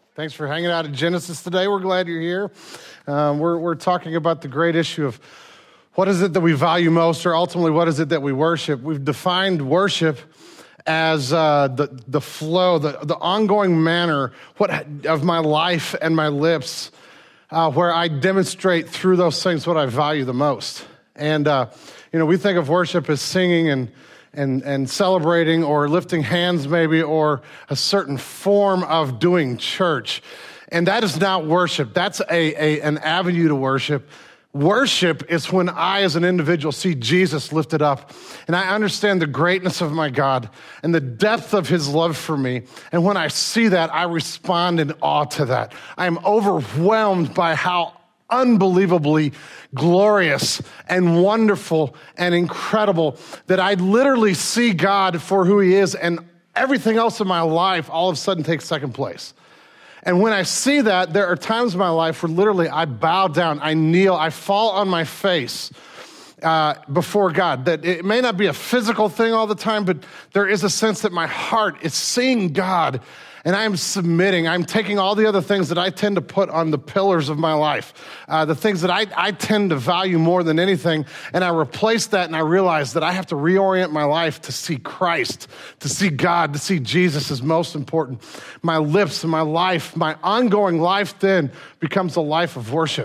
Thanks for hanging out at Genesis today. We're glad you're here. We're talking about the great issue of what is it that we value most, or ultimately what is it that we worship. We've defined worship as the flow, the ongoing manner of my life and my lips, where I demonstrate through those things what I value the most. And we think of worship as singing and celebrating or lifting hands maybe, or a certain form of doing church. And that is not worship. That's an avenue to worship. Worship is when I as an individual see Jesus lifted up and I understand the greatness of my God and the depth of his love for me. And when I see that, I respond in awe to that. I am overwhelmed by how unbelievably glorious and wonderful and incredible that I literally see God for who he is, and everything else in my life all of a sudden takes second place. And when I see that, there are times in my life where literally I bow down, I kneel, I fall on my face before God. That it may not be a physical thing all the time, but there is a sense that my heart is seeing God, and I'm submitting. I'm taking all the other things that I tend to put on the pillars of my life, the things that I tend to value more than anything, and I replace that, and I realize that I have to reorient my life to see Christ, to see God, to see Jesus as most important. My lips and my life, my ongoing life then becomes a life of worship,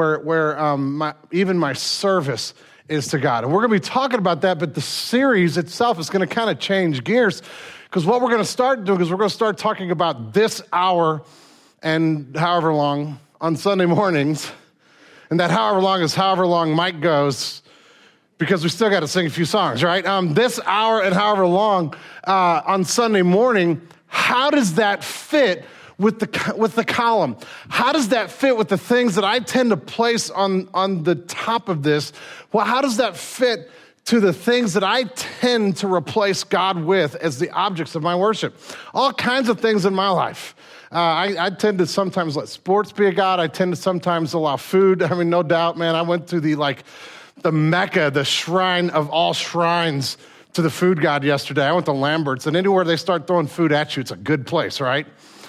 where even my service is to God. And we're going to be talking about that, but the series itself is going to kind of change gears. Because what we're going to start doing is we're going to start talking about this hour and however long on Sunday mornings. And that however long is however long Mike goes, because we still got to sing a few songs, right? This hour and however long on Sunday morning, how does that fit with the column? How does that fit with the things that I tend to place on the top of this? Well, how does that fit to the things that I tend to replace God with as the objects of my worship? All kinds of things in my life. I tend to sometimes let sports be a God. I tend to sometimes allow food. I mean, no doubt, man, I went to the Mecca, the shrine of all shrines, to the food God yesterday. I went to Lambert's, and anywhere they start throwing food at you, it's a good place, right?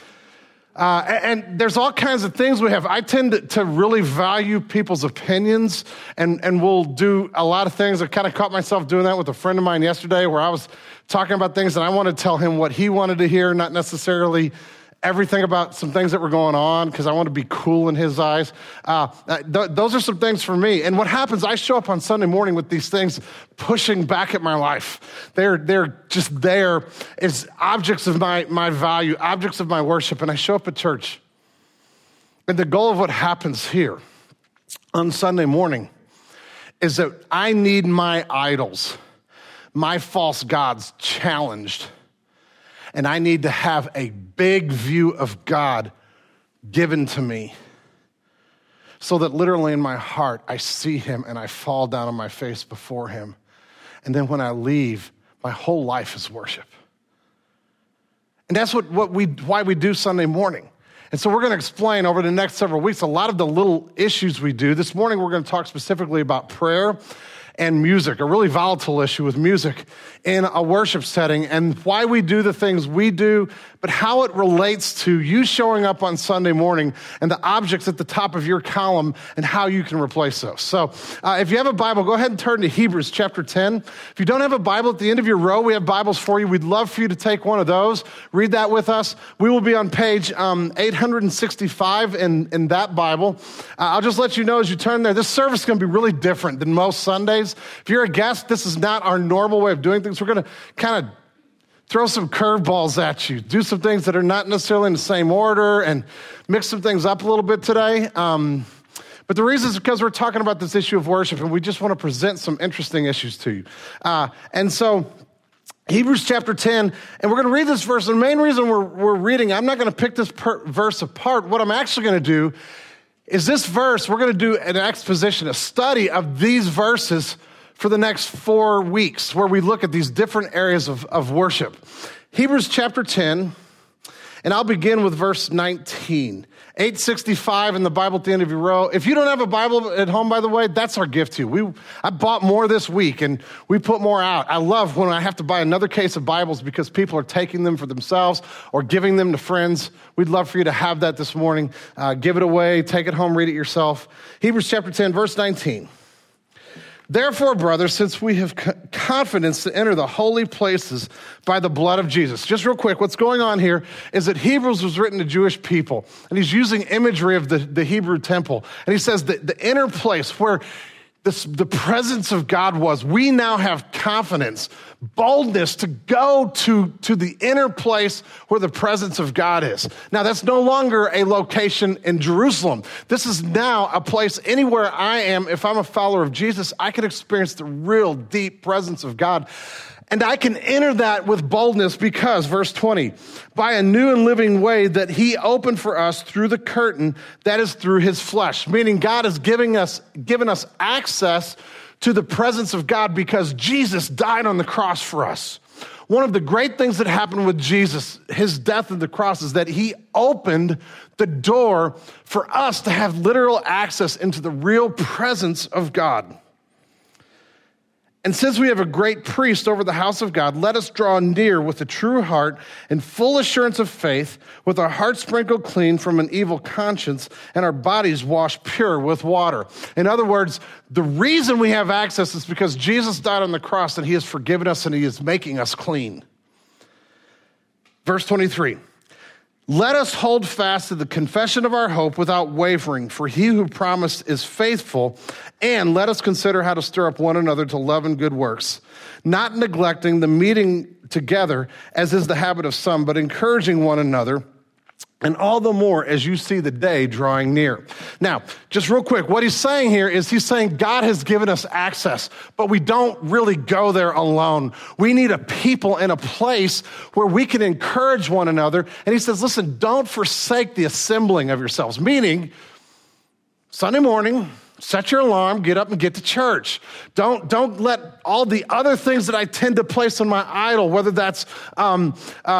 And there's all kinds of things we have. I tend to really value people's opinions, and we'll do a lot of things. I kind of caught myself doing that with a friend of mine yesterday, where I was talking about things and I wanted to tell him what he wanted to hear, not necessarily everything about some things that were going on, because I want to be cool in his eyes. Those are some things for me. And what happens, I show up on Sunday morning with these things pushing back at my life. They're just there as objects of my value, objects of my worship. And I show up at church. And the goal of what happens here on Sunday morning is that I need my idols, my false gods, challenged. And I need to have a big view of God given to me, so that literally in my heart, I see him and I fall down on my face before him. And then when I leave, my whole life is worship. And that's why we do Sunday morning. And so we're going to explain over the next several weeks a lot of the little issues we do. This morning, we're going to talk specifically about prayer and music, a really volatile issue with music in a worship setting, and why we do the things we do, but how it relates to you showing up on Sunday morning and the objects at the top of your column and how you can replace those. So if you have a Bible, go ahead and turn to Hebrews chapter 10. If you don't have a Bible, at the end of your row, we have Bibles for you. We'd love for you to take one of those. Read that with us. We will be on page 865 in that Bible. I'll just let you know as you turn there, this service is going to be really different than most Sundays. If you're a guest, this is not our normal way of doing things. We're going to kind of throw some curveballs at you, do some things that are not necessarily in the same order, and mix some things up a little bit today. But the reason is because we're talking about this issue of worship, and we just want to present some interesting issues to you. And so Hebrews chapter 10, and we're going to read this verse. And the main reason we're reading, I'm not going to pick this verse apart. What I'm actually going to do is this verse, we're going to do an exposition, a study of these verses for the next 4 weeks, where we look at these different areas of worship. Hebrews chapter 10, And I'll begin with verse 19. 865 in the Bible at the end of your row. If you don't have a Bible at home, by the way, that's our gift to you. I bought more this week, and we put more out. I love when I have to buy another case of Bibles because people are taking them for themselves or giving them to friends. We'd love for you to have that this morning. Give it away, take it home, read it yourself. Hebrews chapter 10, verse 19. Therefore, brothers, since we have confidence to enter the holy places by the blood of Jesus. Just real quick, what's going on here is that Hebrews was written to Jewish people, and he's using imagery of the Hebrew temple. And he says that the inner place where the presence of God was, we now have confidence, boldness to go to the inner place where the presence of God is. Now, that's no longer a location in Jerusalem. This is now a place anywhere I am. If I'm a follower of Jesus, I can experience the real deep presence of God. And I can enter that with boldness because, verse 20, by a new and living way that he opened for us through the curtain, that is through his flesh. Meaning God has given us access to the presence of God because Jesus died on the cross for us. One of the great things that happened with Jesus, his death on the cross, is that he opened the door for us to have literal access into the real presence of God. And since we have a great priest over the house of God, let us draw near with a true heart and full assurance of faith, with our hearts sprinkled clean from an evil conscience and our bodies washed pure with water. In other words, the reason we have access is because Jesus died on the cross and he has forgiven us and he is making us clean. Verse 23. Let us hold fast to the confession of our hope without wavering, for he who promised is faithful. And let us consider how to stir up one another to love and good works, not neglecting the meeting together, as is the habit of some, but encouraging one another, and all the more as you see the day drawing near. Now, just real quick, what he's saying here is he's saying God has given us access, but we don't really go there alone. We need a people and a place where we can encourage one another. And he says, listen, don't forsake the assembling of yourselves, meaning Sunday morning, set your alarm, get up and get to church. Don't let all the other things that I tend to place on my idol, whether that's going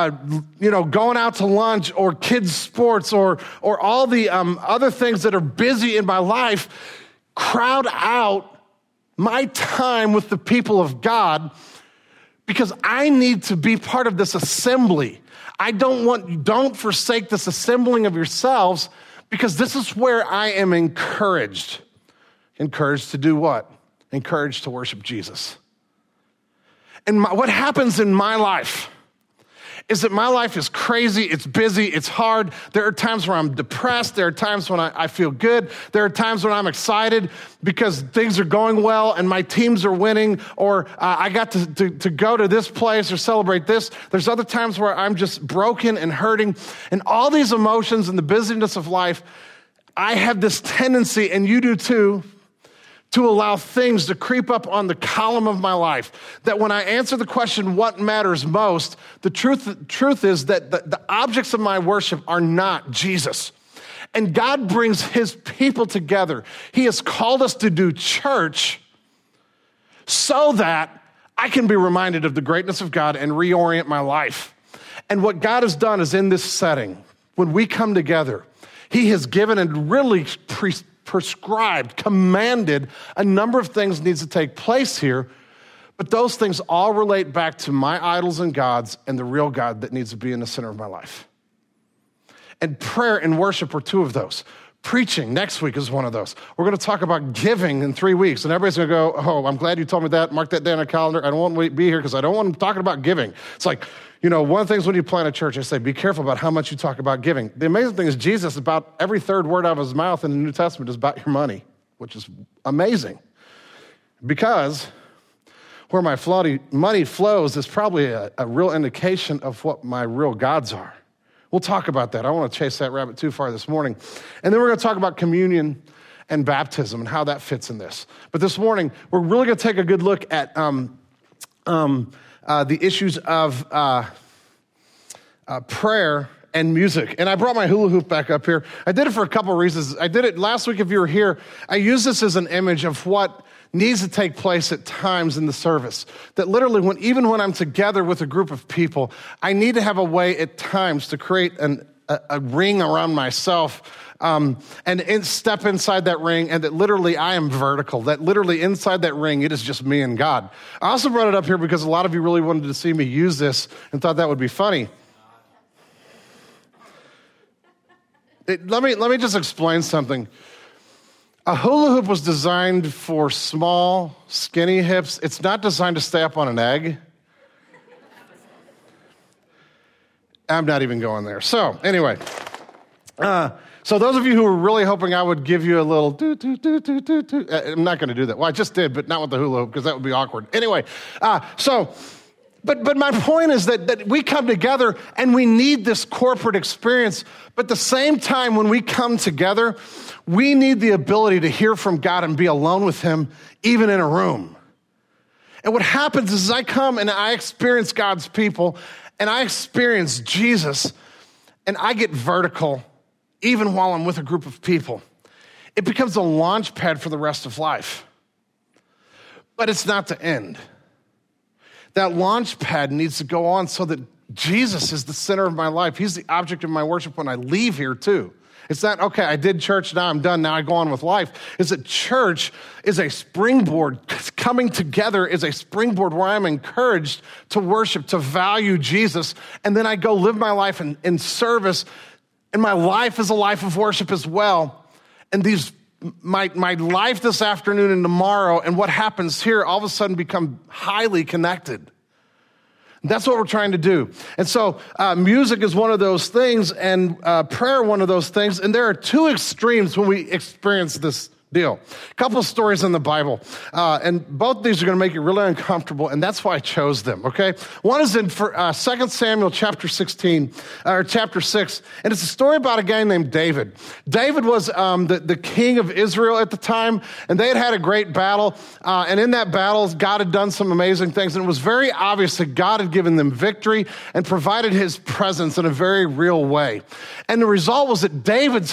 out to lunch or kids' sports or all the other things that are busy in my life, crowd out my time with the people of God because I need to be part of this assembly. Don't forsake this assembling of yourselves because this is where I am encouraged. Encouraged to do what? Encouraged to worship Jesus. And what happens in my life is that my life is crazy, it's busy, it's hard. There are times where I'm depressed. There are times when I feel good. There are times when I'm excited because things are going well and my teams are winning, or I got to go to this place or celebrate this. There's other times where I'm just broken and hurting. And all these emotions and the busyness of life, I have this tendency, and you do too, to allow things to creep up on the column of my life. That when I answer the question, what matters most, the truth is that the objects of my worship are not Jesus. And God brings his people together. He has called us to do church so that I can be reminded of the greatness of God and reorient my life. And what God has done is in this setting, when we come together, he has given and really prescribed, commanded a number of things needs to take place here, but those things all relate back to my idols and gods and the real God that needs to be in the center of my life. And prayer and worship are two of those. Preaching next week is one of those. We're going to talk about giving in 3 weeks, and everybody's going to go, oh, I'm glad you told me that. Mark that down on a calendar. I don't want to be here because I don't want to talk about giving. It's like, one of the things when you plant a church, I say, be careful about how much you talk about giving. The amazing thing is Jesus, about every third word out of his mouth in the New Testament is about your money, which is amazing. Because where my money flows is probably a real indication of what my real gods are. We'll talk about that. I don't want to chase that rabbit too far this morning. And then we're going to talk about communion and baptism and how that fits in this. But this morning, we're really going to take a good look at the issues of prayer and music. And I brought my hula hoop back up here. I did it for a couple of reasons. I did it last week if you were here. I used this as an image of what needs to take place at times in the service. That literally, even when I'm together with a group of people, I need to have a way at times to create a ring around myself and step inside that ring, and that literally I am vertical, that literally inside that ring, it is just me and God. I also brought it up here because a lot of you really wanted to see me use this and thought that would be funny. Let me just explain something. A hula hoop was designed for small, skinny hips. It's not designed to stay up on an egg. I'm not even going there. So anyway, so those of you who were really hoping I would give you a little I'm not going to do that. Well, I just did, but not with the hula hoop because that would be awkward. Anyway, But my point is that we come together and we need this corporate experience. But at the same time, when we come together, we need the ability to hear from God and be alone with him, even in a room. And what happens is I come and I experience God's people and I experience Jesus and I get vertical even while I'm with a group of people. It becomes a launch pad for the rest of life. But it's not the end. That launch pad needs to go on so that Jesus is the center of my life. He's the object of my worship when I leave here too. It's not, okay, I did church, now I'm done, now I go on with life. It's that church is a springboard. Coming together is a springboard where I'm encouraged to worship, to value Jesus, and then I go live my life in service, and my life is a life of worship as well. And my life this afternoon and tomorrow and what happens here all of a sudden become highly connected. That's what we're trying to do. And so music is one of those things and prayer one of those things. And there are two extremes when we experience this deal. A couple of stories in the Bible. And both of these are going to make you really uncomfortable. And that's why I chose them, okay? One is in 2 Samuel chapter 16, or chapter 6. And it's a story about a guy named David. David was the king of Israel at the time. And they had a great battle. And in that battle, God had done some amazing things. And it was very obvious that God had given them victory and provided his presence in a very real way. And the result was that David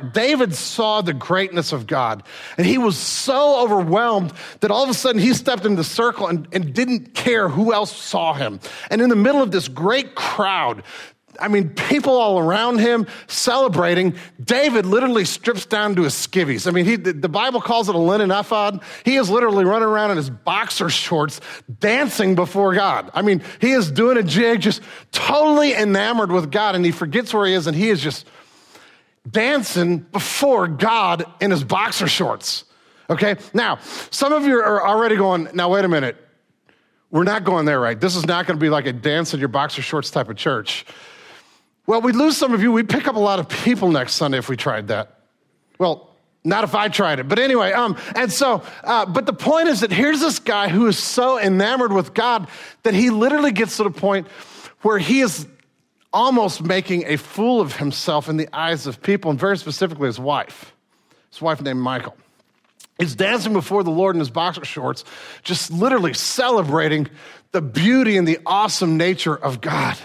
saw the greatness of God. And he was so overwhelmed that all of a sudden he stepped into the circle and didn't care who else saw him. And in the middle of this great crowd, I mean, people all around him celebrating, David literally strips down to his skivvies. I mean, the Bible calls it a linen ephod. He is literally running around in his boxer shorts, dancing before God. I mean, he is doing a jig, just totally enamored with God, and he forgets where he is, and he is just dancing before God in his boxer shorts, okay? Now, some of you are already going, now wait a minute, we're not going there, right? This is not going to be like a dance in your boxer shorts type of church. Well, we'd lose some of you. We'd pick up a lot of people next Sunday if we tried that. Well, not if I tried it. But anyway, but the point is that here's this guy who is so enamored with God that he literally gets to the point where he is almost making a fool of himself in the eyes of people, and very specifically his wife named Michal. He's dancing before the Lord in his boxer shorts, just literally celebrating the beauty and the awesome nature of God.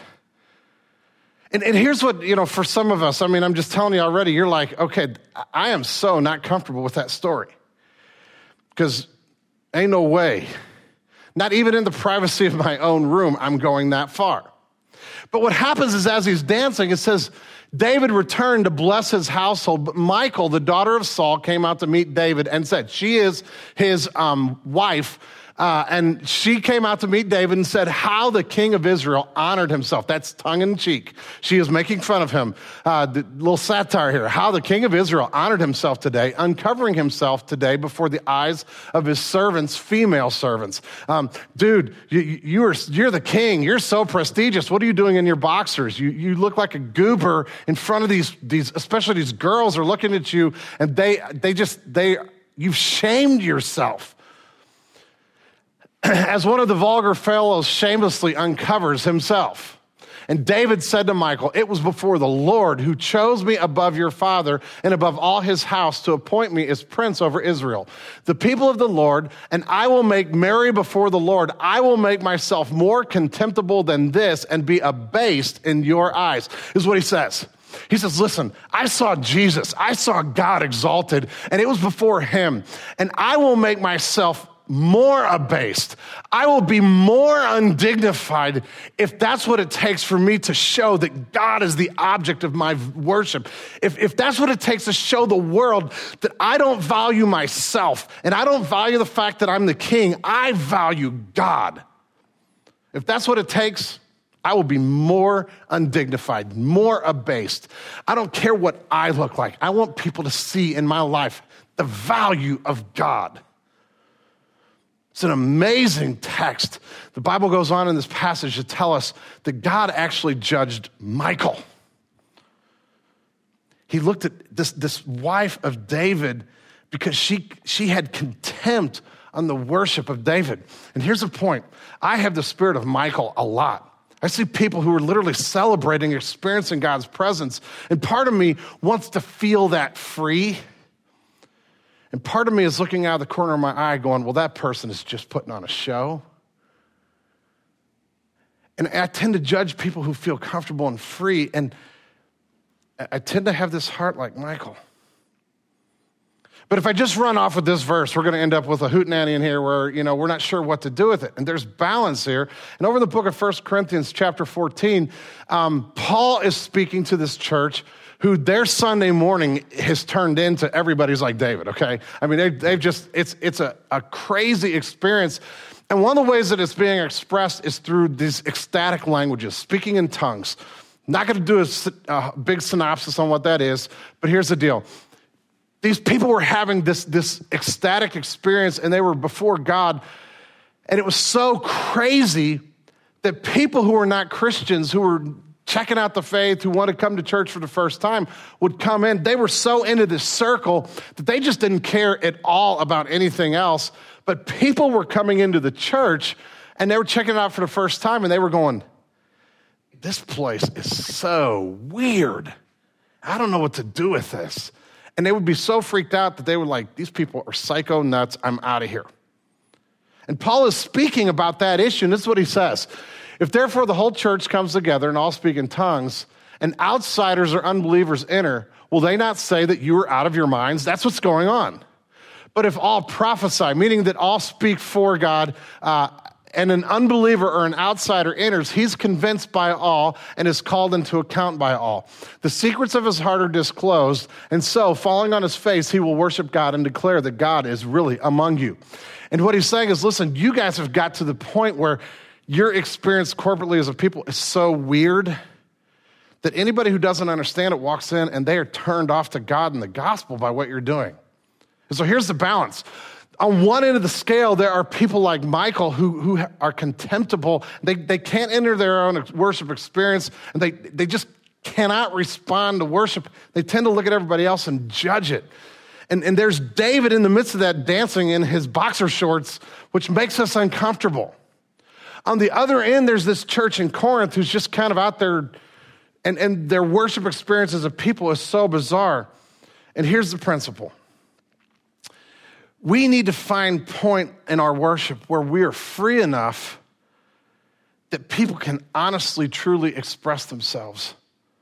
And here's what, for some of us, I mean, I'm just telling you already, you're like, okay, I am so not comfortable with that story. Because ain't no way, not even in the privacy of my own room, I'm going that far. But what happens is as he's dancing, it says, David returned to bless his household, but Michal, the daughter of Saul, came out to meet David and said, she is his wife, and she came out to meet David and said how the king of Israel honored himself. That's tongue in cheek. She is making fun of him. The little satire here. How the king of Israel honored himself today, uncovering himself today before the eyes of his servants, female servants. Dude, you're the king. You're so prestigious. What are you doing in your boxers? You look like a goober in front of these, especially these girls are looking at you, and you've shamed yourself. As one of the vulgar fellows shamelessly uncovers himself. And David said to Michal, it was before the Lord who chose me above your father and above all his house to appoint me as prince over Israel, the people of the Lord, and I will make merry before the Lord. I will make myself more contemptible than this and be abased in your eyes, is what he says. He says, listen, I saw Jesus. I saw God exalted, and it was before him. And I will make myself more abased. I will be more undignified if that's what it takes for me to show that God is the object of my worship. If that's what it takes to show the world that I don't value myself and I don't value the fact that I'm the king, I value God. If that's what it takes, I will be more undignified, more abased. I don't care what I look like. I want people to see in my life the value of God. It's an amazing text. The Bible goes on in this passage to tell us that God actually judged Michal. He looked at this wife of David because she had contempt on the worship of David. And here's the point. I have the spirit of Michal a lot. I see people who are literally celebrating, experiencing God's presence. And part of me wants to feel that free. And part of me is looking out of the corner of my eye going, well, that person is just putting on a show. And I tend to judge people who feel comfortable and free. And I tend to have this heart like Michal. But if I just run off with this verse, we're going to end up with a hootenanny in here where, we're not sure what to do with it. And there's balance here. And over in the book of 1 Corinthians chapter 14, Paul is speaking to this church who their Sunday morning has turned into everybody's like David, okay? I mean, they've just, it's a crazy experience. And one of the ways that it's being expressed is through these ecstatic languages, speaking in tongues. Not going to do a big synopsis on what that is, but here's the deal. These people were having this ecstatic experience, and they were before God, and it was so crazy that people who were not Christians, who were checking out the faith, who wanted to come to church for the first time, would come in. They were so into this circle that they just didn't care at all about anything else. But people were coming into the church, and they were checking it out for the first time, and they were going, this place is so weird. I don't know what to do with this. And they would be so freaked out that they were like, these people are psycho nuts. I'm out of here. And Paul is speaking about that issue, and this is what he says. If therefore the whole church comes together and all speak in tongues, and outsiders or unbelievers enter, will they not say that you are out of your minds? That's what's going on. But if all prophesy, meaning that all speak for God, and an unbeliever or an outsider enters, he's convinced by all and is called into account by all. The secrets of his heart are disclosed, and so, falling on his face, he will worship God and declare that God is really among you. And what he's saying is, listen, you guys have got to the point where your experience corporately as a people is so weird that anybody who doesn't understand it walks in and they are turned off to God and the gospel by what you're doing. And so here's the balance. On one end of the scale, there are people like Michal who are contemptible. They can't enter their own worship experience, and they just cannot respond to worship. They tend to look at everybody else and judge it. And there's David in the midst of that dancing in his boxer shorts, which makes us uncomfortable. On the other end, there's this church in Corinth who's just kind of out there, and their worship experience as a people is so bizarre. And here's the principle. We need to find point in our worship where we are free enough that people can honestly, truly express themselves.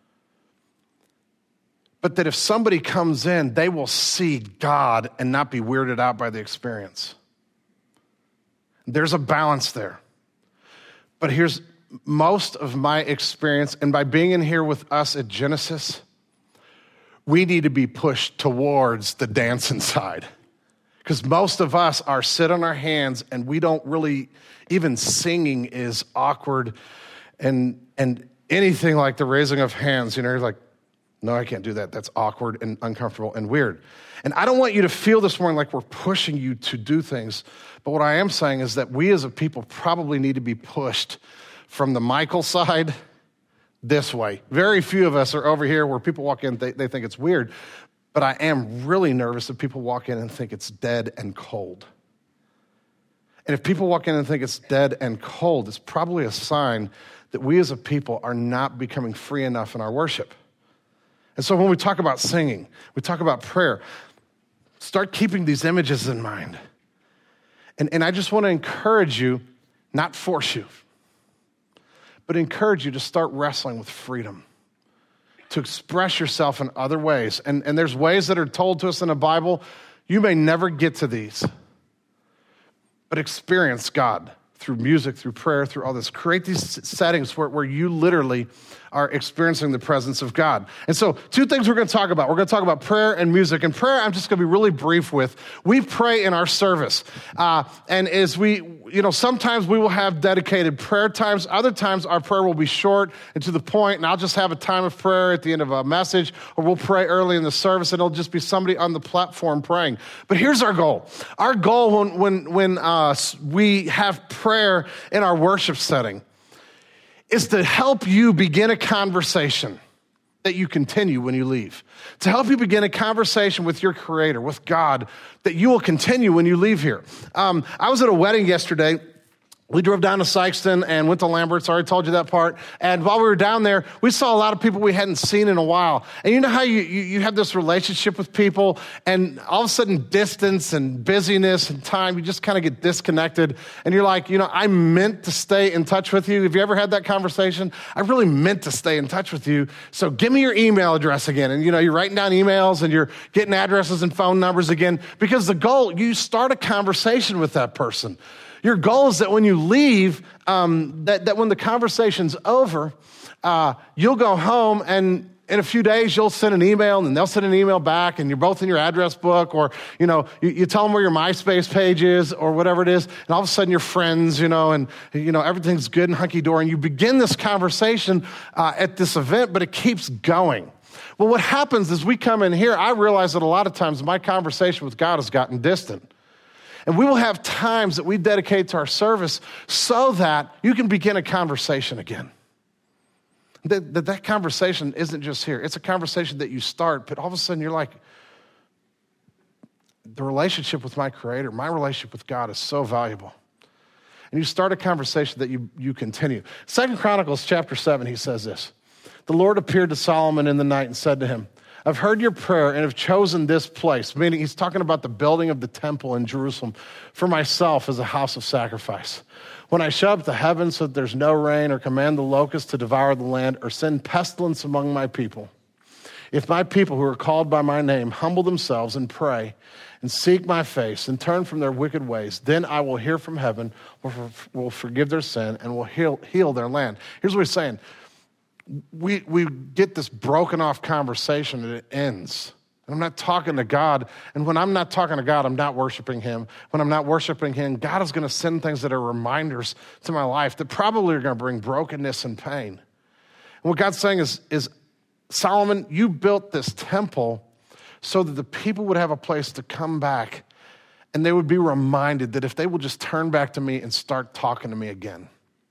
But that if somebody comes in, they will see God and not be weirded out by the experience. There's a balance there. But here's most of my experience, and by being in here with us at Genesis, we need to be pushed towards the dancing side. Because most of us are sit on our hands and we don't really, even singing is awkward and anything like the raising of hands, you're like, no, I can't do that. That's awkward and uncomfortable and weird. And I don't want you to feel this morning like we're pushing you to do things. But what I am saying is that we as a people probably need to be pushed from the Michal side this way. Very few of us are over here where people walk in, they think it's weird. But I am really nervous if people walk in and think it's dead and cold. And if people walk in and think it's dead and cold, it's probably a sign that we as a people are not becoming free enough in our worship. And so when we talk about singing, we talk about prayer, start keeping these images in mind. And I just want to encourage you, not force you, but encourage you to start wrestling with freedom. to express yourself in other ways. And there's ways that are told to us in the Bible. You may never get to these, but experience God through music, through prayer, through all this. Create these settings where you literally are experiencing the presence of God. And so 2 things we're going to talk about. We're going to talk about prayer and music. And prayer, I'm just going to be really brief with. We pray in our service. And as sometimes we will have dedicated prayer times. Other times our prayer will be short and to the point, and I'll just have a time of prayer at the end of a message, or we'll pray early in the service, and it'll just be somebody on the platform praying. But here's our goal. Our goal when we have prayer in our worship setting is to help you begin a conversation that you continue when you leave. To help you begin a conversation with your Creator, with God, that you will continue when you leave here. I was at a wedding yesterday. We drove down to Sykeston and went to Lambert's. I already told you that part. And while we were down there, we saw a lot of people we hadn't seen in a while. And you know how you have this relationship with people, and all of a sudden distance and busyness and time, you just kind of get disconnected. And you're like, I meant to stay in touch with you. Have you ever had that conversation? I really meant to stay in touch with you. So give me your email address again. And you're writing down emails and you're getting addresses and phone numbers again, because the goal, you start a conversation with that person. Your goal is that when you leave, that when the conversation's over, you'll go home, and in a few days you'll send an email, and they'll send an email back, and you're both in your address book, or you tell them where your MySpace page is or whatever it is, and all of a sudden you're friends, and everything's good and hunky-dory, and you begin this conversation at this event, but it keeps going. Well, what happens is we come in here, I realize that a lot of times my conversation with God has gotten distant. And we will have times that we dedicate to our service so that you can begin a conversation again. That conversation isn't just here. It's a conversation that you start, but all of a sudden you're like, the relationship with my Creator, my relationship with God is so valuable. And you start a conversation that you continue. 2 Chronicles chapter 7, he says this. The Lord appeared to Solomon in the night and said to him, I've heard your prayer and have chosen this place, meaning he's talking about the building of the temple in Jerusalem, for myself as a house of sacrifice. When I shut up the heavens so that there's no rain, or command the locusts to devour the land, or send pestilence among my people, if my people who are called by my name humble themselves and pray and seek my face and turn from their wicked ways, then I will hear from heaven, will forgive their sin, and will heal their land. Here's what he's saying. We get this broken off conversation and it ends. And I'm not talking to God. And when I'm not talking to God, I'm not worshiping him. When I'm not worshiping him, God is going to send things that are reminders to my life that probably are going to bring brokenness and pain. And what God's saying is Solomon, you built this temple so that the people would have a place to come back, and they would be reminded that if they will just turn back to me and start talking to me again.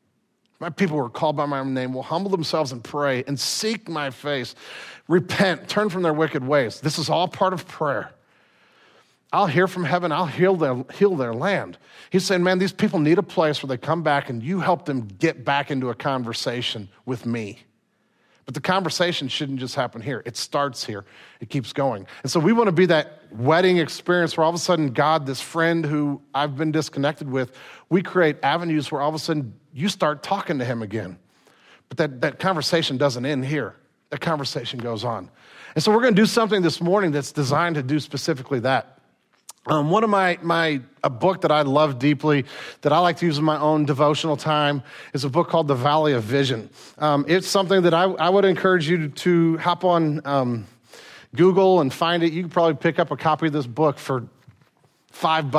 My people who are called by my name will humble themselves and pray and seek my face, repent, turn from their wicked ways. This is all part of prayer. I'll hear from heaven. I'll heal their land. He's saying, man, these people need a place where they come back and you help them get back into a conversation with me. But the conversation shouldn't just happen here. It starts here. It keeps going. And so we want to be that wedding experience where all of a sudden God, this friend who I've been disconnected with, we create avenues where all of a sudden you start talking to him again. But that conversation doesn't end here. That conversation goes on. And so we're going to do something this morning that's designed to do specifically that. One of a book that I love deeply, that I like to use in my own devotional time, is a book called The Valley of Vision. It's something that I would encourage you to hop on Google and find it. You can probably pick up a copy of this book for $5,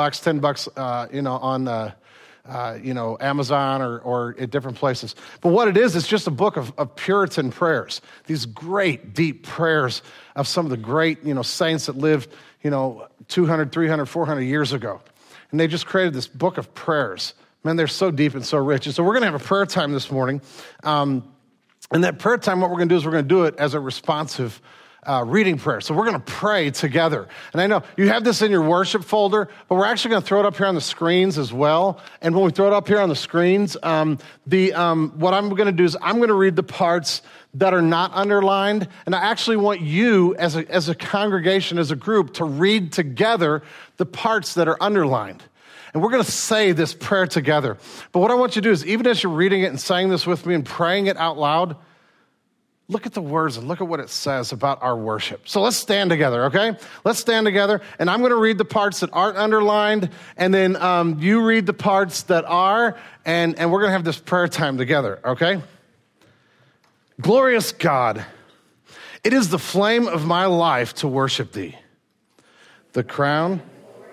$10, on Amazon or at different places. But what it is, it's just a book of Puritan prayers. These great, deep prayers of some of the great, saints that lived, 200, 300, 400 years ago. And they just created this book of prayers. Man, they're so deep and so rich. And so we're going to have a prayer time this morning. And that prayer time, what we're going to do is we're going to do it as a responsive reading prayer. So we're going to pray together. And I know you have this in your worship folder, but we're actually going to throw it up here on the screens as well. And when we throw it up here on the screens, what I'm going to do is I'm going to read the parts that are not underlined. And I actually want you as a congregation, as a group, to read together the parts that are underlined. And we're going to say this prayer together. But what I want you to do is, even as you're reading it and saying this with me and praying it out loud, look at the words and look at what it says about our worship. So let's stand together, okay? Let's stand together, and I'm going to read the parts that aren't underlined, and then you read the parts that are, and we're going to have this prayer time together, okay? Glorious God, it is the flame of my life to worship thee. The crown.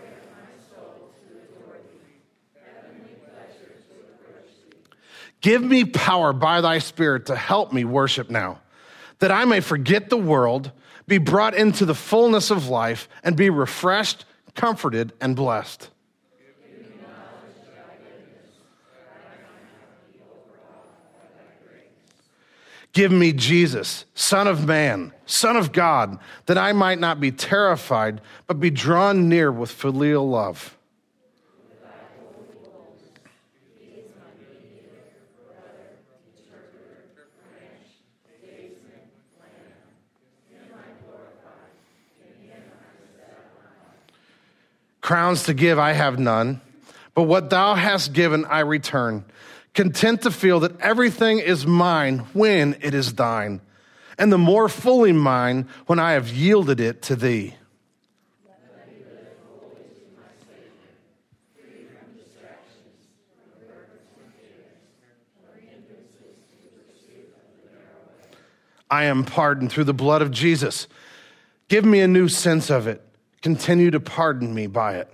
Give me power by thy Spirit to help me worship now, that I may forget the world, be brought into the fullness of life, and be refreshed, comforted, and blessed. Give me Jesus, Son of Man, Son of God, that I might not be terrified, but be drawn near with filial love. Crowns to give I have none, but what thou hast given I return, content to feel that everything is mine when it is thine, and the more fully mine when I have yielded it to thee. I am pardoned through the blood of Jesus. Give me a new sense of it. Continue to pardon me by it.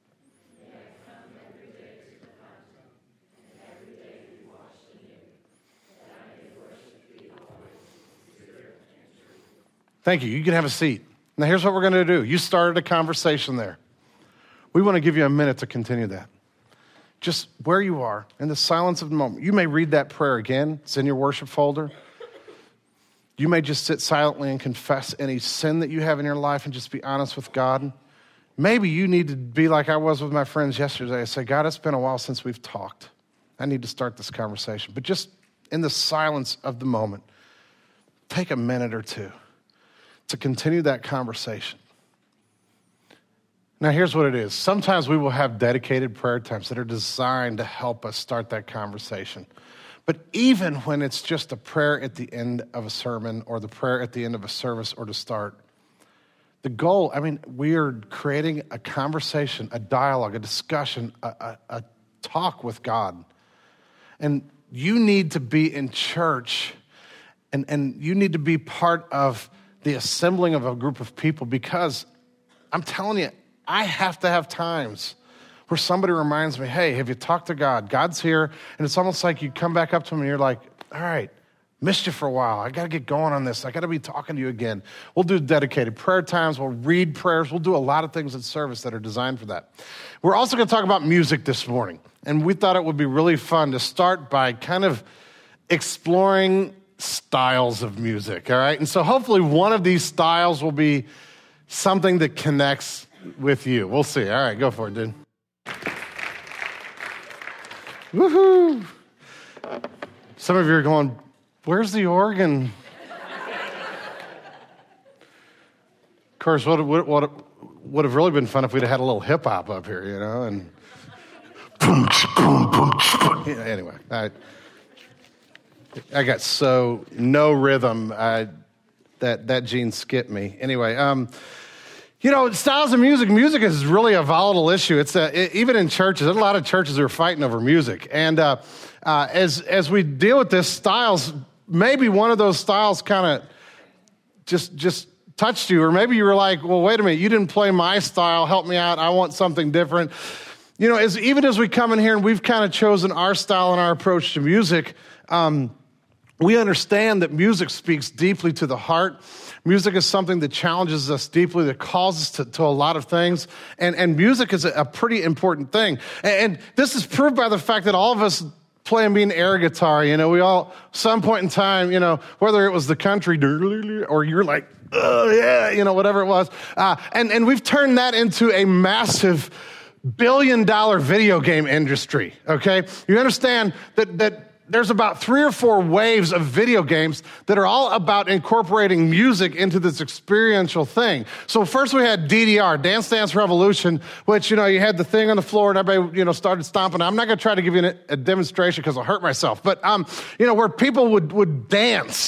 Thank you. You can have a seat. Now here's what we're going to do. You started a conversation there. We want to give you a minute to continue that. Just where you are, in the silence of the moment. You may read that prayer again. It's in your worship folder. You may just sit silently and confess any sin that you have in your life and just be honest with God. Maybe you need to be like I was with my friends yesterday. I say, God, it's been a while since we've talked. I need to start this conversation. But just in the silence of the moment, take a minute or two to continue that conversation. Now, here's what it is. Sometimes we will have dedicated prayer times that are designed to help us start that conversation. But even when it's just a prayer at the end of a sermon or the prayer at the end of a service or to start, the goal, we are creating a conversation, a dialogue, a discussion, a talk with God. And you need to be in church and you need to be part of the assembling of a group of people because I'm telling you, I have to have times where somebody reminds me, hey, have you talked to God? God's here. And it's almost like you come back up to him and you're like, all right, missed you for a while. I got to get going on this. I got to be talking to you again. We'll do dedicated prayer times. We'll read prayers. We'll do a lot of things in service that are designed for that. We're also going to talk about music this morning. And we thought it would be really fun to start by kind of exploring styles of music, all right? And so hopefully one of these styles will be something that connects with you. We'll see. All right, go for it, dude. Woohoo! Some of you are going, where's the organ? Of course, what would have really been fun if we'd have had a little hip hop up here, you know, and boom, boom, boom, boom. Yeah, anyway, I got so no rhythm that gene skipped me. Anyway, styles of music is really a volatile issue. It's even in churches, there's a lot of churches who are fighting over music. And as we deal with this, styles, maybe one of those styles kind of just touched you, or maybe you were like, well, wait a minute, you didn't play my style, help me out, I want something different. You know, even as we come in here and we've kind of chosen our style and our approach to music, we understand that music speaks deeply to the heart. Music is something that challenges us deeply, that calls us to a lot of things. And music is a pretty important thing. And this is proved by the fact that all of us play a mean air guitar. You know, we all, some point in time, you know, whether it was the country or you're like, oh yeah, you know, whatever it was. And we've turned that into a massive billion-dollar video game industry, okay? You understand that there's about 3 or 4 waves of video games that are all about incorporating music into this experiential thing. So first we had DDR, Dance Dance Revolution, which, you know, you had the thing on the floor and everybody, you know, started stomping. I'm not going to try to give you a demonstration because I'll hurt myself. But, you know, where people would dance.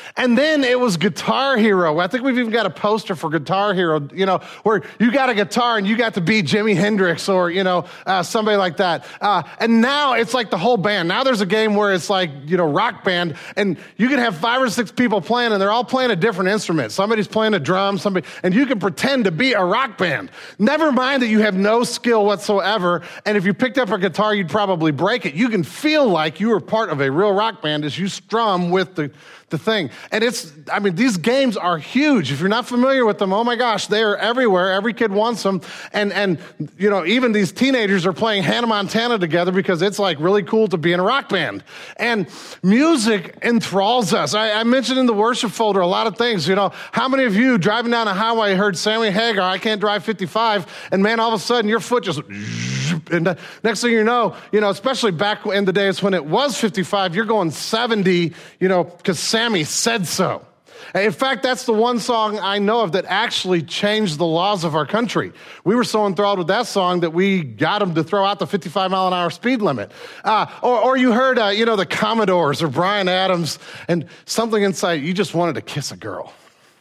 And then it was Guitar Hero. I think we've even got a poster for Guitar Hero, where you got a guitar and you got to be Jimi Hendrix or, somebody like that. And now it's like the whole band. Now there's a game where it's like, Rock Band, and you can have 5 or 6 people playing and they're all playing a different instrument. Somebody's playing a drum, and you can pretend to be a rock band. Never mind that you have no skill whatsoever. And if you picked up a guitar, you'd probably break it. You can feel like you were part of a real rock band as you strum with the thing. And these games are huge. If you're not familiar with them, oh my gosh, they are everywhere. Every kid wants them. And even these teenagers are playing Hannah Montana together because it's like really cool to be in a rock band. And music enthralls us. I mentioned in the worship folder a lot of things. How many of you driving down a highway heard Sammy Hagar, I Can't Drive 55, and man, all of a sudden your foot just, and next thing you know, especially back in the days when it was 55, you're going 70, because Sammy said so. In fact, that's the one song I know of that actually changed the laws of our country. We were so enthralled with that song that we got them to throw out the 55-mile-an-hour speed limit. Or you heard, the Commodores or Bryan Adams, and something inside, you just wanted to kiss a girl.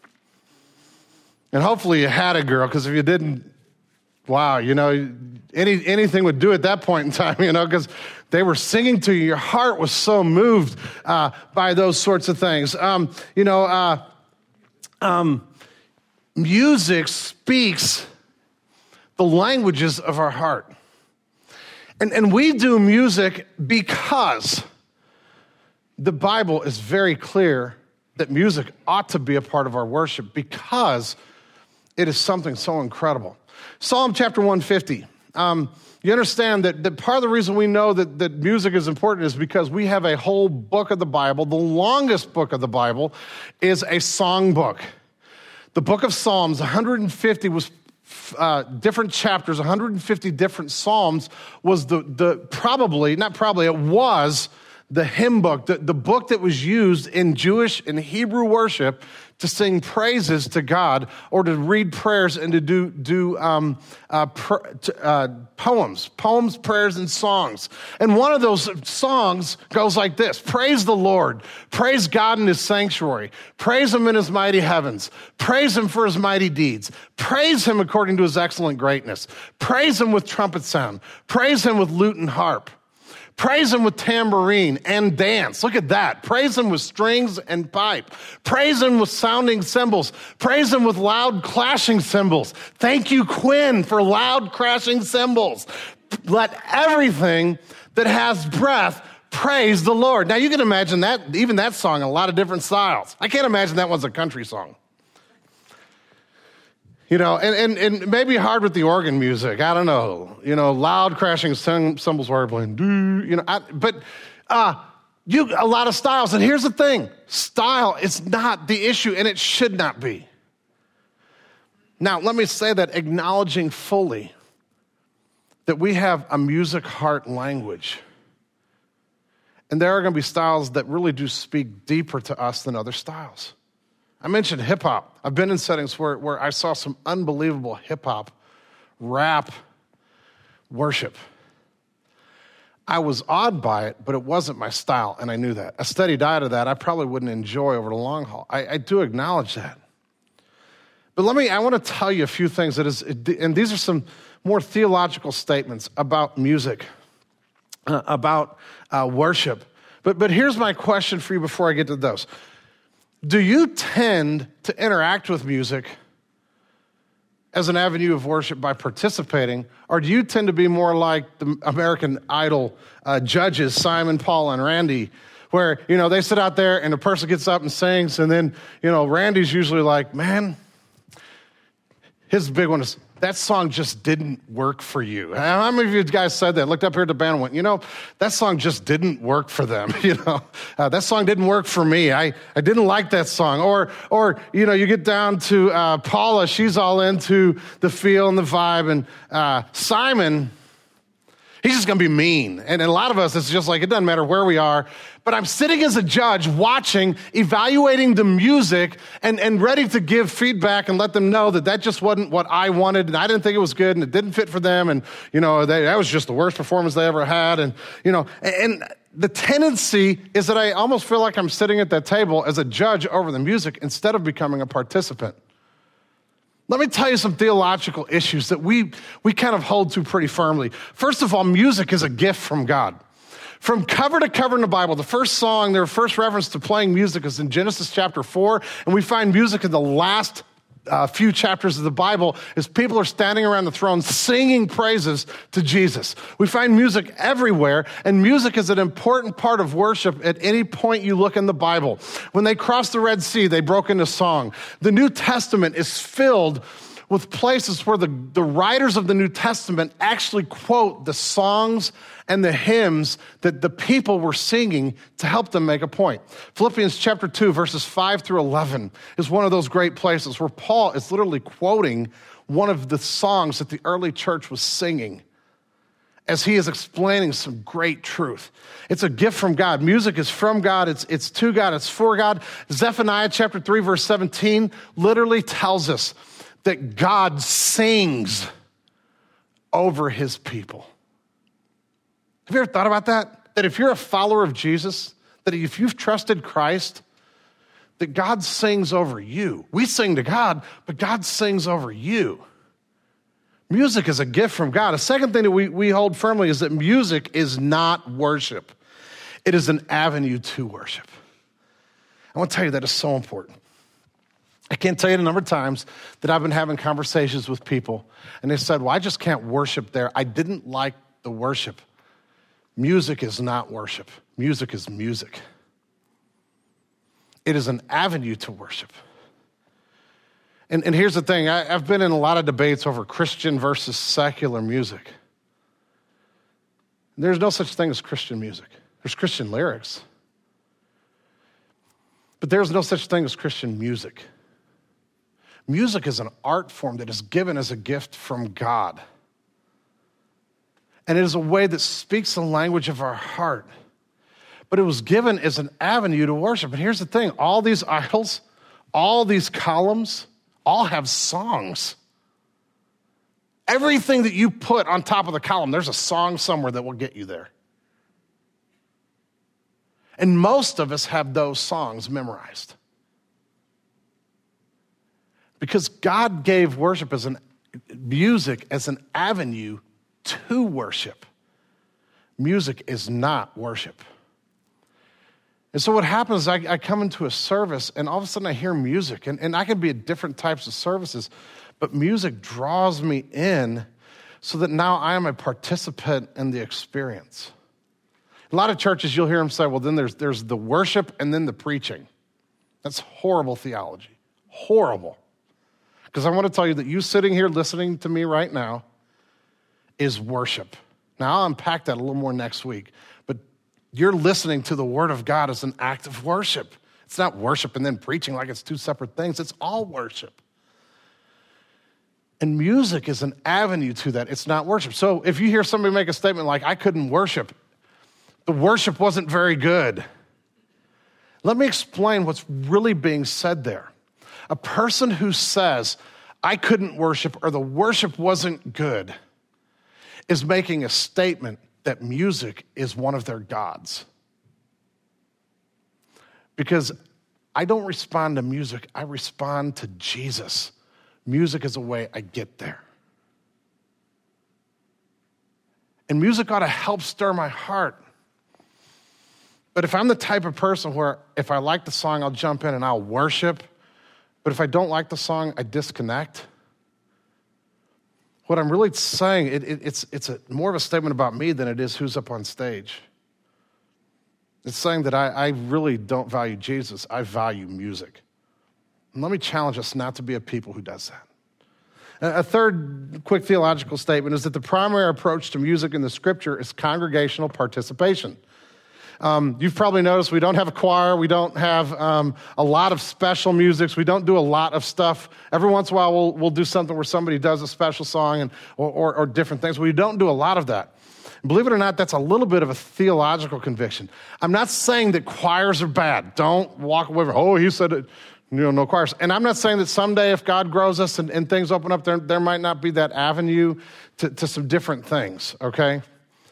And hopefully you had a girl, because if you didn't, wow, anything would do at that point in time, because they were singing to you. Your heart was so moved by those sorts of things. Music speaks the languages of our heart. And we do music because the Bible is very clear that music ought to be a part of our worship because it is something so incredible. Psalm chapter 150. You understand that part of the reason we know that music is important is because we have a whole book of the Bible. The longest book of the Bible is a song book. The book of Psalms, 150 was different chapters, 150 different Psalms was it was the hymn book, the book that was used in Jewish and Hebrew worship to sing praises to God or to read prayers and to do poems, prayers, and songs. And one of those songs goes like this: praise the Lord, praise God in his sanctuary, praise him in his mighty heavens, praise him for his mighty deeds, praise him according to his excellent greatness, praise him with trumpet sound, praise him with lute and harp. Praise him with tambourine and dance. Look at that. Praise him with strings and pipe. Praise him with sounding cymbals. Praise him with loud clashing cymbals. Thank you, Quinn, for loud crashing cymbals. Let everything that has breath praise the Lord. Now you can imagine that, even that song, in a lot of different styles. I can't imagine that one's a country song. And maybe hard with the organ music. I don't know. Loud crashing cymbals while you're playing. A lot of styles. And here's the thing: style is not the issue, and it should not be. Now, let me say that acknowledging fully that we have a music heart language, and there are going to be styles that really do speak deeper to us than other styles. I mentioned hip-hop. I've been in settings where I saw some unbelievable hip-hop, rap, worship. I was awed by it, but it wasn't my style, and I knew that. A steady diet of that I probably wouldn't enjoy over the long haul. I do acknowledge that. But I want to tell you a few things, and these are some more theological statements about music, about worship. But here's my question for you before I get to those. Do you tend to interact with music as an avenue of worship by participating, or do you tend to be more like the American Idol judges, Simon, Paul, and Randy, where, they sit out there and a person gets up and sings, and then, Randy's usually like, man, his big one is, that song just didn't work for you. How many of you guys said that? Looked up here at the band and went, that song just didn't work for them. That song didn't work for me. I didn't like that song. Or you get down to Paula. She's all into the feel and the vibe. And Simon, he's just going to be mean. And a lot of us, it's just like, it doesn't matter where we are. But I'm sitting as a judge watching, evaluating the music and ready to give feedback and let them know that just wasn't what I wanted. And I didn't think it was good and it didn't fit for them. And, that was just the worst performance they ever had. And the tendency is that I almost feel like I'm sitting at that table as a judge over the music instead of becoming a participant. Let me tell you some theological issues that we kind of hold to pretty firmly. First of all, music is a gift from God. From cover to cover in the Bible, the first song, their first reference to playing music is in Genesis chapter 4, and we find music in the last few chapters of the Bible as people are standing around the throne singing praises to Jesus. We find music everywhere, and music is an important part of worship at any point you look in the Bible. When they crossed the Red Sea, they broke into song. The New Testament is filled with places where the writers of the New Testament actually quote the songs and the hymns that the people were singing to help them make a point. Philippians chapter 2, verses 5 through 11 is one of those great places where Paul is literally quoting one of the songs that the early church was singing as he is explaining some great truth. It's a gift from God. Music is from God. It's to God. It's for God. Zephaniah chapter 3, verse 17 literally tells us that God sings over his people. Have you ever thought about that? That if you're a follower of Jesus, that if you've trusted Christ, that God sings over you. We sing to God, but God sings over you. Music is a gift from God. A second thing that we hold firmly is that music is not worship. It is an avenue to worship. I want to tell you that is so important. I can't tell you the number of times that I've been having conversations with people and they said, well, I just can't worship there. I didn't like the worship. Music is not worship. Music is music. It is an avenue to worship. And here's the thing. I've been in a lot of debates over Christian versus secular music. There's no such thing as Christian music. There's Christian lyrics. But there's no such thing as Christian music. Music is an art form that is given as a gift from God. And it is a way that speaks the language of our heart. But it was given as an avenue to worship. And here's the thing. All these idols, all these columns, all have songs. Everything that you put on top of the column, there's a song somewhere that will get you there. And most of us have those songs memorized. Because God gave worship as music as an avenue to worship. Music is not worship. And so what happens is I come into a service and all of a sudden I hear music. And I can be at different types of services, but music draws me in so that now I am a participant in the experience. A lot of churches, you'll hear them say, well, then there's the worship and then the preaching. That's horrible theology. Horrible. Because I want to tell you that you sitting here listening to me right now is worship. Now, I'll unpack that a little more next week. But you're listening to the Word of God as an act of worship. It's not worship and then preaching like it's two separate things. It's all worship. And music is an avenue to that. It's not worship. So if you hear somebody make a statement like, I couldn't worship, the worship wasn't very good. Let me explain what's really being said there. A person who says, I couldn't worship or the worship wasn't good is making a statement that music is one of their gods. Because I don't respond to music, I respond to Jesus. Music is a way I get there. And music ought to help stir my heart. But if I'm the type of person where if I like the song, I'll jump in and I'll worship, but if I don't like the song, I disconnect. What I'm really saying, it's more of a statement about me than it is who's up on stage. It's saying that I really don't value Jesus. I value music. And let me challenge us not to be a people who does that. A third quick theological statement is that the primary approach to music in the Scripture is congregational participation. You've probably noticed we don't have a choir. We don't have a lot of special musics. We don't do a lot of stuff. Every once in a while, we'll do something where somebody does a special song or different things. We don't do a lot of that. And believe it or not, that's a little bit of a theological conviction. I'm not saying that choirs are bad. Don't walk away from, he said it, no choirs. And I'm not saying that someday if God grows us and things open up, there might not be that avenue to some different things, okay?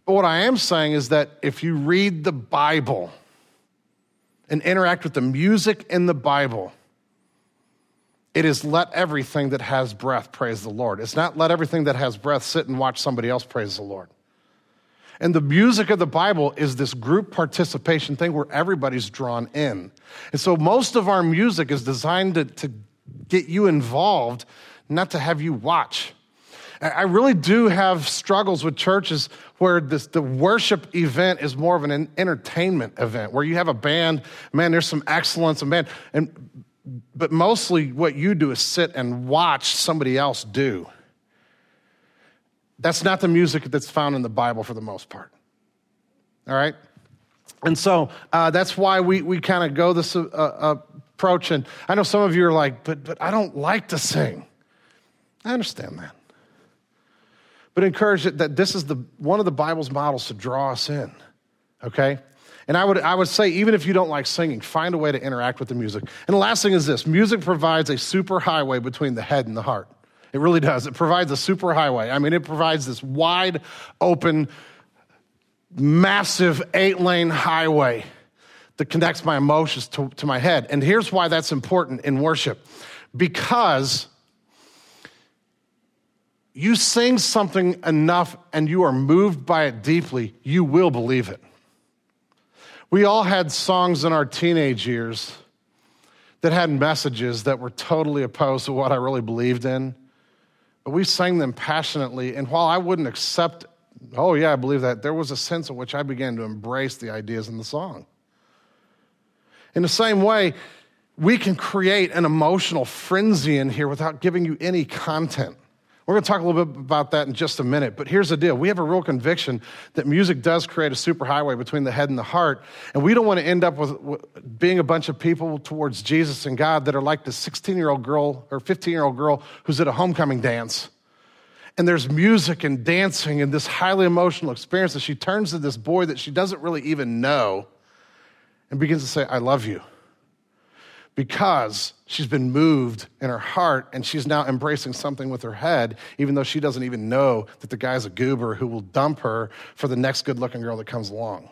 But what I am saying is that if you read the Bible and interact with the music in the Bible, it is let everything that has breath praise the Lord. It's not let everything that has breath sit and watch somebody else praise the Lord. And the music of the Bible is this group participation thing where everybody's drawn in. And so most of our music is designed to get you involved, not to have you watch. I really do have struggles with churches where the worship event is more of an entertainment event, where you have a band, man, there's some excellence in band, but mostly what you do is sit and watch somebody else do. That's not the music that's found in the Bible for the most part. All right? And so that's why we kind of go this approach. And I know some of you are like, but I don't like to sing. I understand that. But encourage that this is one of the Bible's models to draw us in, okay? And I would say, even if you don't like singing, find a way to interact with the music. And the last thing is this: music provides a super highway between the head and the heart. It really does. It provides a super highway. I mean, it provides this wide open, massive 8-lane highway that connects my emotions to my head. And here's why that's important in worship. Because you sing something enough and you are moved by it deeply, you will believe it. We all had songs in our teenage years that had messages that were totally opposed to what I really believed in, but we sang them passionately. And while I wouldn't accept, oh yeah, I believe that, there was a sense in which I began to embrace the ideas in the song. In the same way, we can create an emotional frenzy in here without giving you any content. We're going to talk a little bit about that in just a minute, but here's the deal. We have a real conviction that music does create a superhighway between the head and the heart, and we don't want to end up with being a bunch of people towards Jesus and God that are like the 16-year-old girl or 15-year-old girl who's at a homecoming dance, and there's music and dancing and this highly emotional experience, and she turns to this boy that she doesn't really even know and begins to say, I love you. Because she's been moved in her heart and she's now embracing something with her head, even though she doesn't even know that the guy's a goober who will dump her for the next good-looking girl that comes along.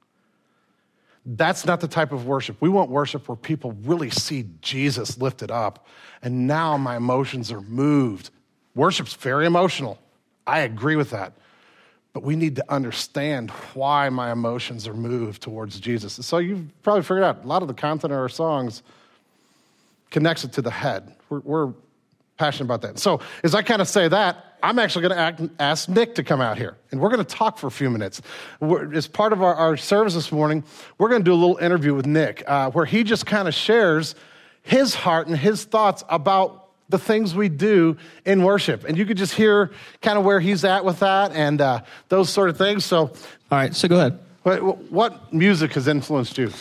That's not the type of worship. We want worship where people really see Jesus lifted up, and now my emotions are moved. Worship's very emotional. I agree with that. But we need to understand why my emotions are moved towards Jesus. And so you've probably figured out a lot of the content of our songs connects it to the head. We're passionate about that. So as I kind of say that, I'm actually going to ask Nick to come out here, and we're going to talk for a few minutes. As part of our service this morning, we're going to do a little interview with Nick where he just kind of shares his heart and his thoughts about the things we do in worship. And you could just hear kind of where he's at with that and those sort of things. So, all right, so go ahead. What music has influenced you?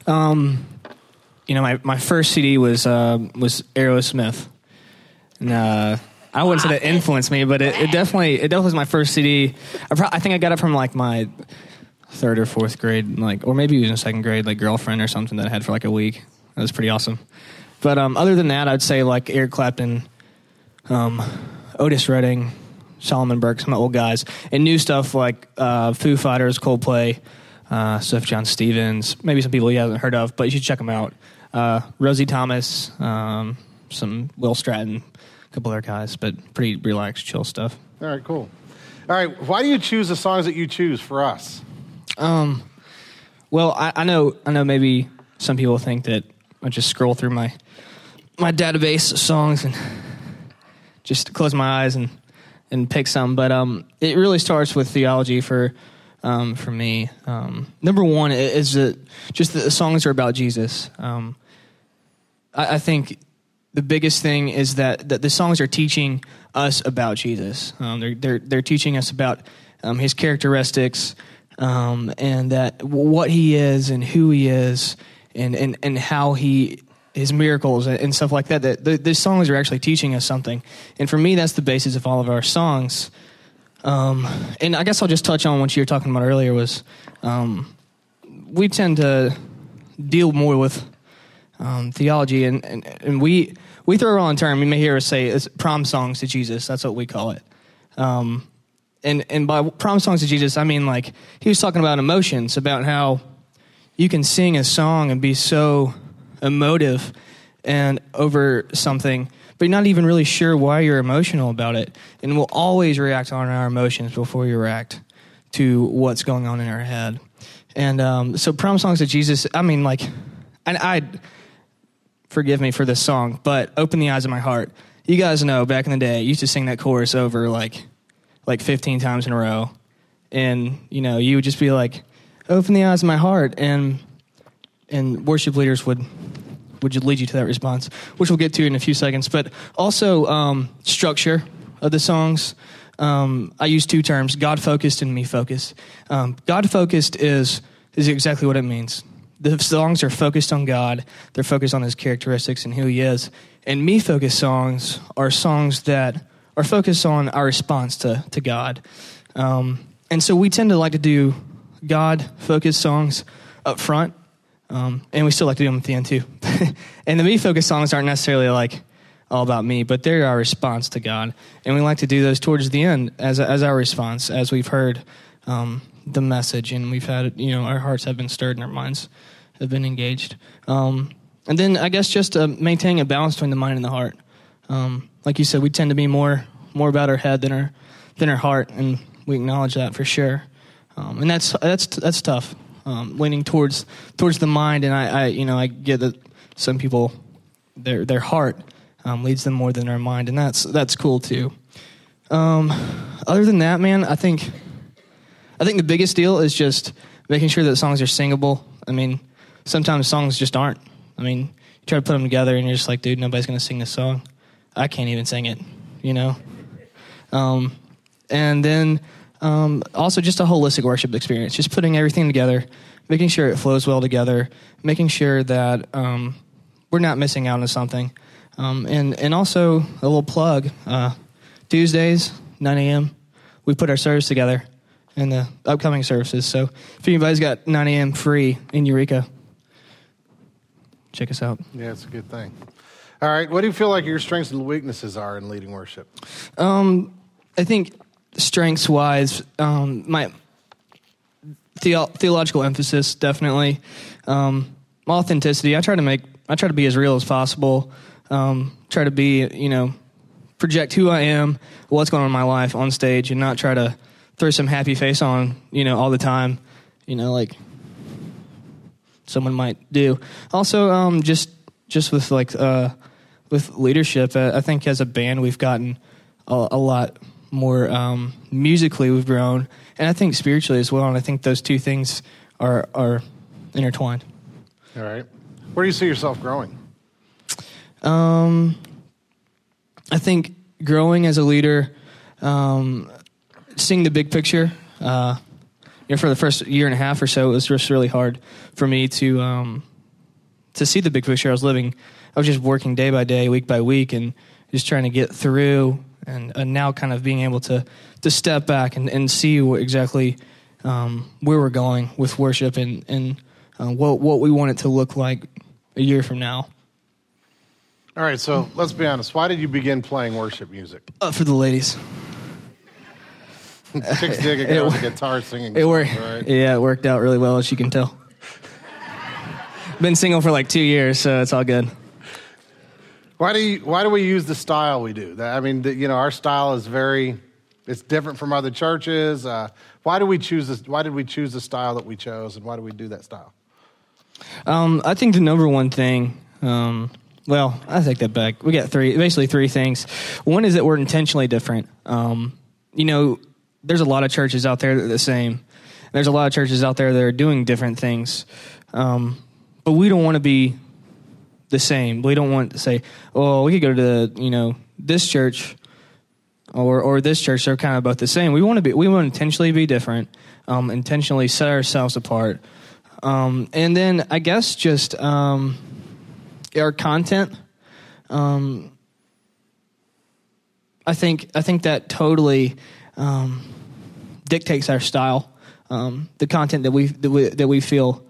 You know, my first CD was Aerosmith, and I wouldn't say that influenced me, but it definitely was my first CD. I think I got it from like my third or fourth grade, or maybe even second grade, girlfriend or something that I had for like a week. That was pretty awesome. But other than that, I'd say like Eric Clapton, Otis Redding, Solomon Burke, some old guys, and new stuff like Foo Fighters, Coldplay, Swift, John Stevens, maybe some people you haven't heard of, but you should check them out. Rosie Thomas, some Will Stratton, a couple other guys, but pretty relaxed, chill stuff. All right, cool. All right, why do you choose the songs that you choose for us? Well, I know maybe some people think that I just scroll through my database of songs and just close my eyes and pick some, but it really starts with theology for me. Number one is that just the songs are about Jesus. I think the biggest thing is that the songs are teaching us about Jesus. They're teaching us about his characteristics and that what he is and who he is and how his miracles and stuff like that. The songs are actually teaching us something, and for me, that's the basis of all of our songs. And I guess I'll just touch on what you were talking about earlier was we tend to deal more with theology, and we throw around a term. You may hear us say it's prom songs to Jesus. That's what we call it. and by Promise Songs of Jesus, I mean, like, he was talking about emotions, about how you can sing a song and be so emotive and over something, but you're not even really sure why you're emotional about it. And we'll always react on our emotions before we react to what's going on in our head. And so Promise Songs of Jesus, I mean, like, and forgive me for this song, but Open the Eyes of My Heart. You guys know, back in the day, I used to sing that chorus over like 15 times in a row. And, you know, you would just be like, open the eyes of my heart. And worship leaders would lead you to that response, which we'll get to in a few seconds. But also structure of the songs. I use two terms, God-focused and me-focused. God-focused is exactly what it means. The songs are focused on God. They're focused on his characteristics and who he is. And me-focused songs are songs that are focused on our response to God. And so we tend to like to do God-focused songs up front, and we still like to do them at the end too. And the me-focused songs aren't necessarily like all about me, but they're our response to God. And we like to do those towards the end as our response, as we've heard the message, and we've had, you know, our hearts have been stirred and our minds have been engaged. And then I guess just maintaining a balance between the mind and the heart. Like you said, we tend to be more about our head than our heart, and we acknowledge that for sure. And that's tough. Leaning towards the mind, and I get that some people their heart leads them more than their mind, and that's cool too. Other than that, man, I think the biggest deal is just making sure that songs are singable. I mean, sometimes songs just aren't. I mean, you try to put them together, and you're just like, dude, nobody's going to sing this song. I can't even sing it, you know? And then also just a holistic worship experience, just putting everything together, making sure it flows well together, making sure that we're not missing out on something. And also a little plug, Tuesdays, 9 a.m., we put our service together in the upcoming services. So if anybody's got 9 a.m. free in Eureka, check us out. Yeah, it's a good thing. All right, what do you feel like your strengths and weaknesses are in leading worship? I think strengths-wise, my theological emphasis, definitely. Authenticity, I try to be as real as possible. Try to be, project who I am, what's going on in my life on stage, and not try to throw some happy face on, all the time, like someone might do. Also, just with with leadership, I think as a band we've gotten a lot more musically. We've grown, and I think spiritually as well. And I think those two things are intertwined. All right, where do you see yourself growing? I think growing as a leader, seeing the big picture. For the first year and a half or so, it was just really hard for me to see the big picture. I was just working day by day, week by week, and just trying to get through. And now, kind of being able to step back and see exactly where we're going with worship and what we want it to look like a year from now. All right, so let's be honest. Why did you begin playing worship music? For the ladies. Chicks dig a guy with a guitar singing. It worked. Right? Yeah, it worked out really well, as you can tell. Been single for like 2 years, so it's all good. Why do we use the style we do? Our style is it's different from other churches. Why did we choose this? Why did we choose the style that we chose, and why do we do that style? I think the number one thing. I take that back. We got basically three things. One is that we're intentionally different. There's a lot of churches out there that are the same. There's a lot of churches out there that are doing different things. But we don't want to be the same. We don't want to say, oh, we could go to this church or this church. They're kind of both the same. We want to intentionally be different, intentionally set ourselves apart. And then I guess just our content. I think that totally dictates our style. The content that we feel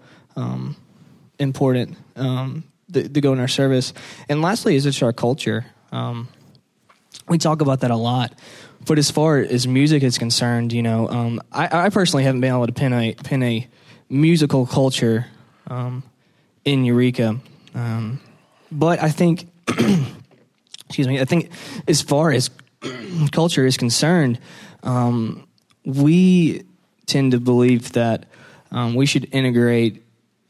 important to go in our service. And lastly is just our culture. we talk about that a lot. But as far as music is concerned, I personally haven't been able to pin a musical culture in Eureka. But I think, I think as far as culture is concerned, we tend to believe that we should integrate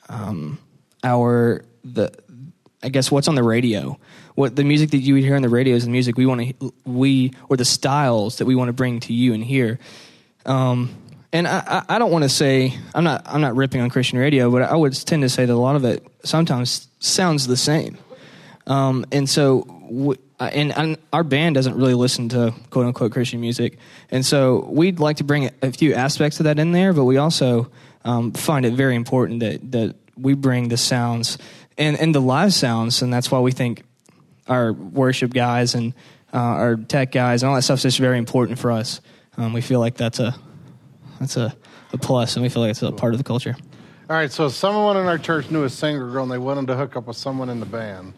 what's on the radio. What the music that you would hear on the radio is the music or the styles that we want to bring to you and hear. And I don't want to say I'm not ripping on Christian radio, but I would tend to say that a lot of it sometimes sounds the same. And so and our band doesn't really listen to quote unquote Christian music, and so we'd like to bring a few aspects of that in there, but we also find it very important that we bring the sounds and the live sounds, and that's why we think our worship guys and our tech guys and all that stuff is just very important for us. We feel like that's a plus, and we feel like it's a part of the culture. All right, so someone in our church knew a singer girl, and they wanted to hook up with someone in the band.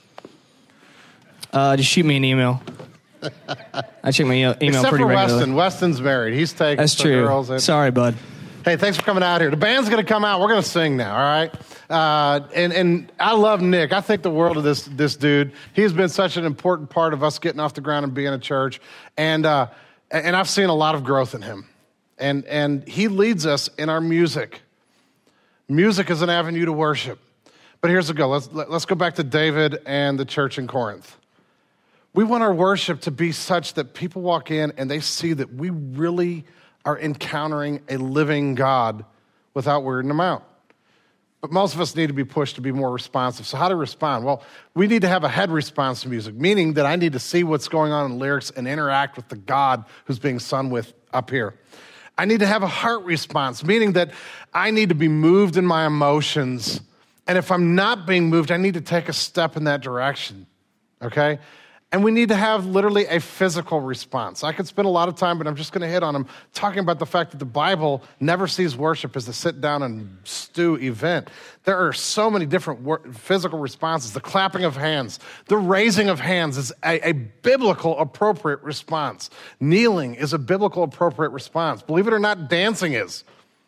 Just shoot me an email. I check my email Except pretty for regularly. Weston's married. He's taking That's some true. girls. Sorry, bud. Hey, thanks for coming out here. The band's going to come out. We're going to sing now, all right? And I love Nick. I think the world of this dude. He's been such an important part of us getting off the ground and being a church. And I've seen a lot of growth in him. And he leads us in our music. Music is an avenue to worship. But here's the go. Let's go back to David and the church in Corinth. We want our worship to be such that people walk in and they see that we really are encountering a living God without weirding them out. But most of us need to be pushed to be more responsive. So how to respond? Well, we need to have a head response to music, meaning that I need to see what's going on in lyrics and interact with the God who's being sung with up here. I need to have a heart response, meaning that I need to be moved in my emotions. And if I'm not being moved, I need to take a step in that direction, okay? And we need to have literally a physical response. I could spend a lot of time, but I'm just going to hit on them, talking about the fact that the Bible never sees worship as a sit down and stew event. There are so many different physical responses. The clapping of hands, the raising of hands is a biblical appropriate response. Kneeling is a biblical appropriate response. Believe it or not, dancing is.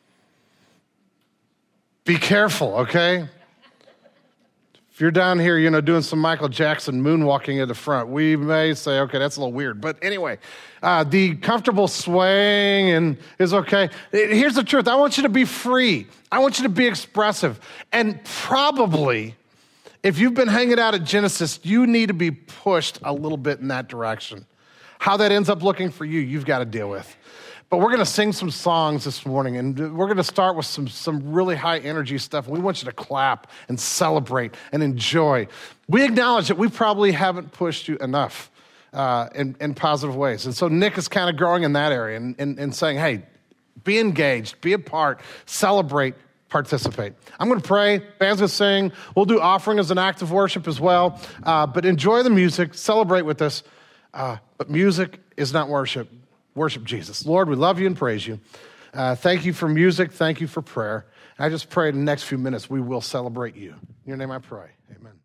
Be careful, okay? If you're down here, doing some Michael Jackson moonwalking at the front, we may say, okay, that's a little weird. But anyway, the comfortable swaying is okay. Here's the truth. I want you to be free. I want you to be expressive. And probably, if you've been hanging out at Genesis, you need to be pushed a little bit in that direction. How that ends up looking for you, you've got to deal with. But we're going to sing some songs this morning, and we're going to start with some really high energy stuff. We want you to clap and celebrate and enjoy. We acknowledge that we probably haven't pushed you enough in positive ways. And so Nick is kind of growing in that area and saying, hey, be engaged, be a part, celebrate, participate. I'm going to pray. Band's going to sing. We'll do offering as an act of worship as well. But enjoy the music. Celebrate with us. But music is not worship. Worship Jesus. Lord, we love you and praise you. Thank you for music. Thank you for prayer. I just pray in the next few minutes we will celebrate you. In your name I pray. Amen.